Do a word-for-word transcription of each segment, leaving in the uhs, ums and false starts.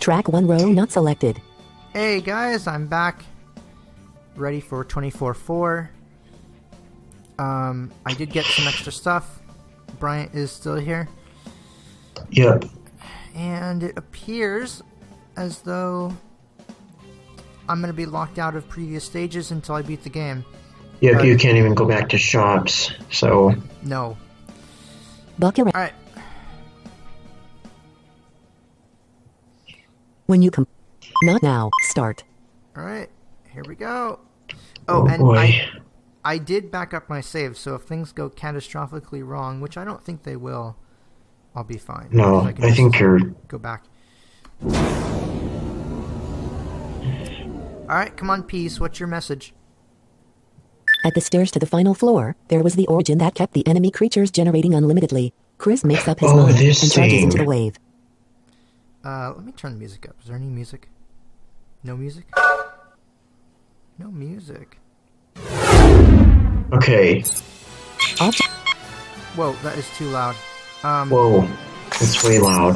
Track one row not selected. Hey guys, I'm back. Ready for twenty-four four. Um, I did get some extra stuff. Bryant is still here. Yep. And it appears as though I'm going to be locked out of previous stages until I beat the game. Yep, But you can't even go back to shops, so... no. Bucket. Alright. When you come. Not now. Start. Alright. Here we go. Oh, Oh, and boy. I, I did back up my save, so if things go catastrophically wrong, which I don't think they will, I'll be fine. No, because can I just think you're... Go back. Alright, come on, Peace. What's your message? At the stairs to the final floor, there was the origin that kept the enemy creatures generating unlimitedly. Chris makes up his Oh, mind this and charges thing. into the wave. Uh, let me turn the music up. Is there any music? No music? No music. Okay. Object. Whoa, that is too loud. Um, Whoa. It's way loud.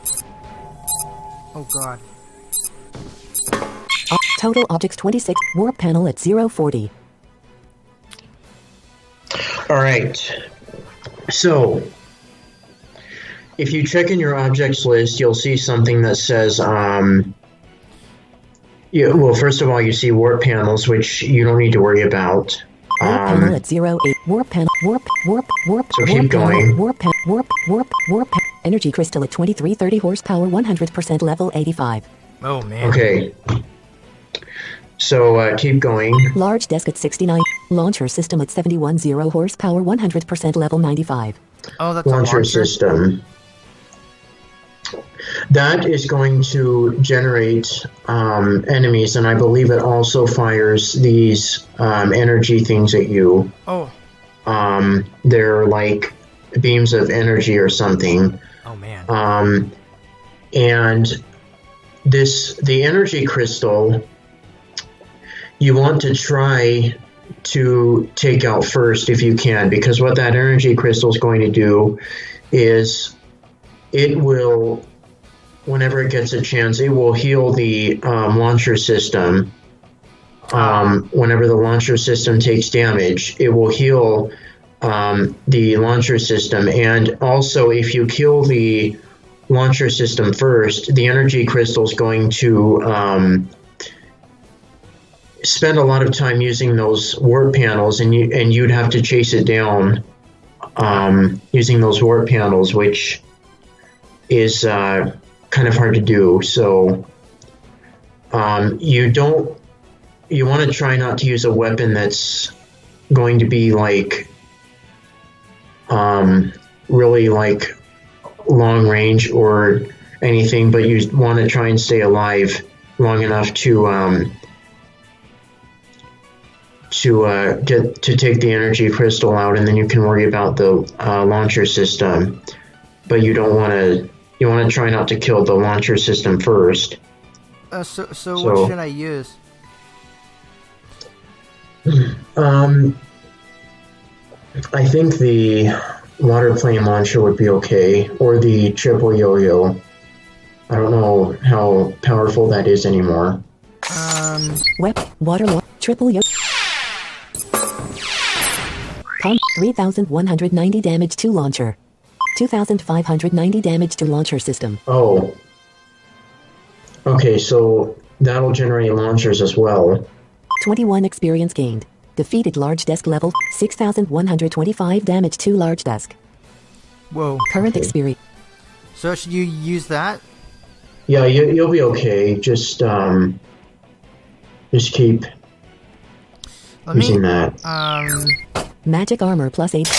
oh god. Ob- total objects twenty-six. Warp panel at zero forty. Alright. So, if you check in your objects list, you'll see something that says, um... Yeah, well, first of all, you see warp panels, which you don't need to worry about. Warp Um, panel at zero eight. Warp panel. Warp. Warp. Warp. So warp keep panel. going. Warp. Pa- warp. Warp. Warp. Pa- energy crystal at twenty-three thirty horsepower. one hundred percent level eighty-five. Oh man. Okay. So, uh, keep going. Large desk at sixty-nine. Launcher system at seventy-one zero horsepower. one hundred percent level ninety-five. Oh, that's Launcher a launcher. system. That is going to generate um, enemies, and I believe it also fires these um, energy things at you. Oh. Um, they're like beams of energy or something. Oh man. Um, and this, the energy crystal, you want to try to take out first if you can, because what that energy crystal is going to do is it will, whenever it gets a chance, it will heal the um, launcher system. Um, whenever the launcher system takes damage, it will heal um, the launcher system. And also, if you kill the launcher system first, the energy crystal is going to um, spend a lot of time using those warp panels, and you and you'd have to chase it down um, using those warp panels, which is uh, kind of hard to do. So um, you don't you want to try not to use a weapon that's going to be like um, really like long range or anything, but you want to try and stay alive long enough to um, to uh, get to take the energy crystal out, and then you can worry about the uh, launcher system. But you don't want to. You want to try not to kill the launcher system first. Uh, so, so, So- what should I use? Um, I think the water plane launcher would be okay, or the triple yo-yo. I don't know how powerful that is anymore. Um, Wep. Water. Lo- triple yo. Com. three thousand one hundred ninety damage to launcher. two thousand five hundred ninety damage to launcher system. Oh. Okay, so that'll generate launchers as well. twenty-one experience gained. Defeated large desk level. six thousand one hundred twenty-five damage to large desk. whoa. Current Okay. experience. So should you use that? Yeah, you, you'll be okay. Just um, just keep Let me, using that. um, Magic armor plus eight.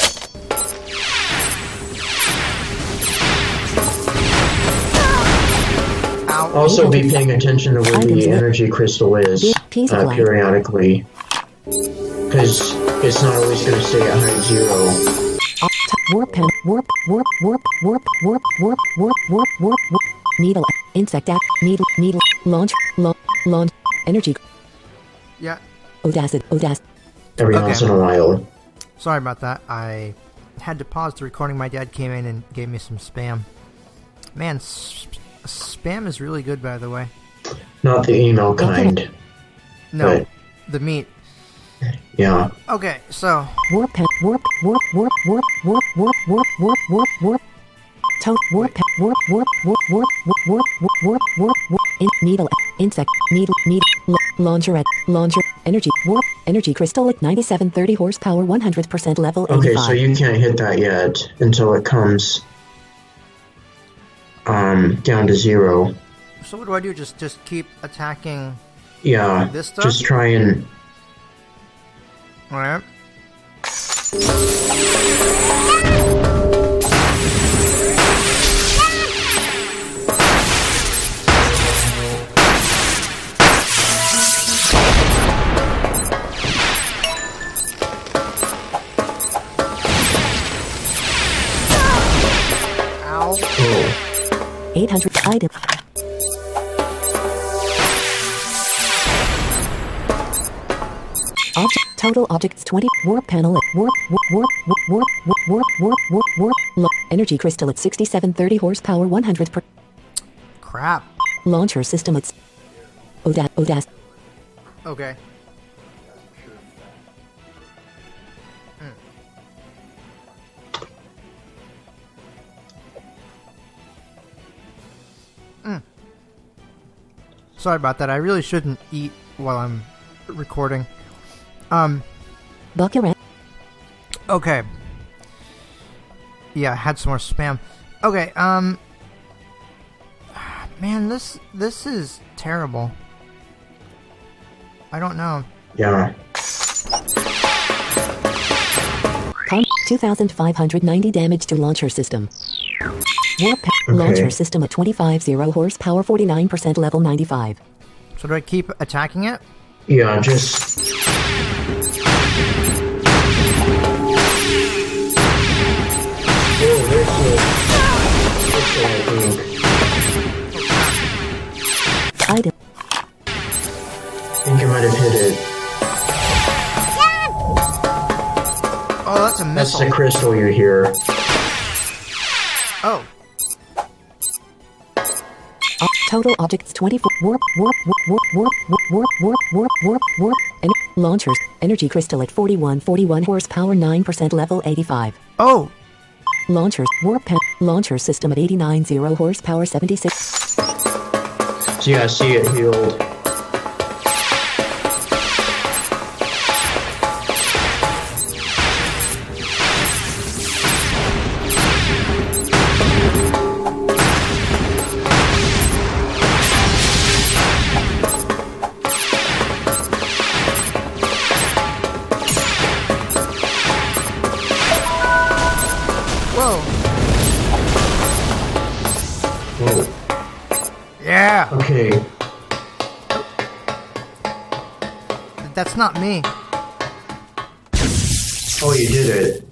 ow. Also, be paying attention to where Items the left. energy crystal is Big piece of uh, light. periodically, because it's not always going to stay at high zero. Op- t- warp pen. Warp. Warp. Warp. Warp. Warp. Warp. Warp. Warp. Warp. Warp. Needle. Insect app. Needle. Needle. Launch. Launch. Launch. Energy. Yeah. Odacid. Odac. Every Okay. once in a while. Sorry about that. I had to pause the recording. My dad came in and gave me some spam. Man, s- Spam is really good, by the way. Not the email kind. No, but, the meat. Yeah. Okay, so Warp pen. Warp. Warp. Warp. Warp. Warp. Warp. Warp. Warp. Warp. Warp. To warp. Pen. Warp. Warp. Warp. Warp. Warp. Warp. Warp. Warp. Warp. In needle. Insect. Needle. Needle. La- launcher at launcher. Energy. Warp. Energy crystal at ninety-seven thirty horsepower, one hundred percent level Okay, eighty-five. so you can't hit that yet until it comes um down to zero. so what do I do? Just just keep attacking. Yeah. This stuff? Just try and. All right. Ow. Oh. eight hundred item. Object total objects twenty. Warp panel at warp warp warp warp warp warp warp warp warp. Lo- energy crystal at sixty-seven thirty horsepower, one hundred per. Crap. Launcher system at. Oda Odas. Okay. Mm. Sorry about that. I really shouldn't eat while I'm recording. Um, Buckaroo. okay. Yeah, I had some more spam. Okay, um... Man, this this is terrible. I don't know. Yeah. Com two thousand five hundred ninety damage to launcher system. Warp pa- Okay. launcher system at twenty-five zero horsepower, forty-nine percent level ninety-five. So do I keep attacking it? Yeah, just. Oh, there's a. There's a, I think. Item. I think I might have hit it. Oh, that's a That's missile. the crystal you hear. Oh. Op- total objects twenty-four. Warp warp warp warp warp warp warp warp warp warp. En- launchers. Energy crystal at forty-one forty-one horsepower, nine percent level eighty-five. Oh! Launchers. Warp pan. Launcher system at eighty-nine zero horsepower, seventy-six. So yeah, see it healed. Whoa! Whoa. Yeah! Okay. That's not me. Oh, you did it.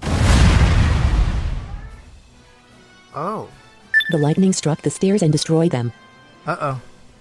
Oh. The lightning struck the stairs and destroyed them. Uh-oh.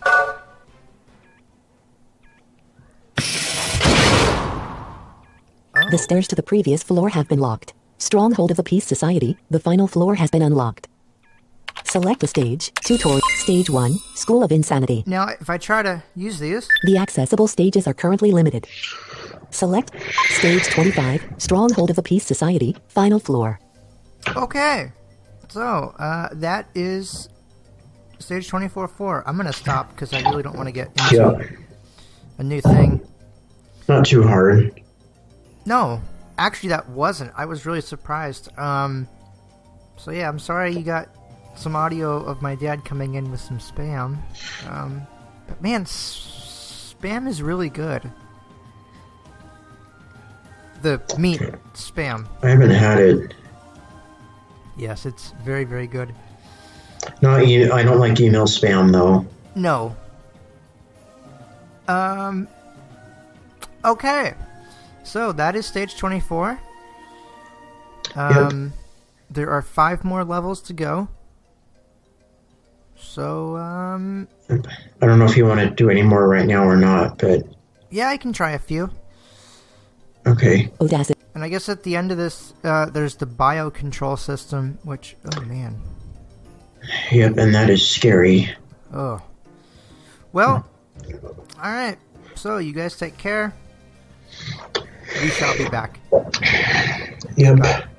The stairs to the previous floor have been locked. Stronghold of the Peace Society, the final floor has been unlocked. Select the stage. Tutorial. Stage one. School of Insanity. Now, if I try to use these... The accessible stages are currently limited. Select Stage twenty-five. Stronghold of the Peace Society, final floor. Okay. So, uh, that is stage twenty-four four. I'm gonna stop because I really don't want to get into Yeah. a new thing. Not too hard. No, actually that wasn't. I was really surprised. Um, so yeah, I'm sorry you got some audio of my dad coming in with some spam. Um, but man, s- spam is really good. The meat spam. I haven't had it. Yes, it's very, very good. Not e- I don't like email spam though. No. Um. Okay. So that is stage twenty-four. Um, there are five more levels to go. So, um, I don't know if you want to do any more right now or not, but yeah, I can try a few. okay. Audacity. And I guess at the end of this, uh, there's the bio control system, which, oh man. Yep, and that is scary. Oh. Well, all right. So you guys take care. We shall be back. Yep.